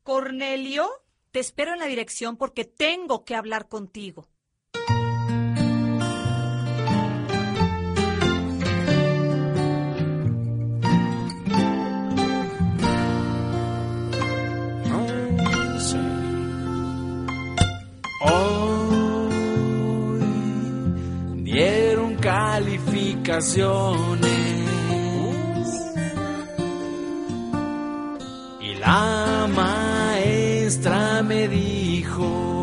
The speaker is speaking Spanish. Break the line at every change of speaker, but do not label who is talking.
Cornelio, te espero en la dirección porque tengo que hablar contigo.
Hoy dieron calificaciones y la maestra me dijo: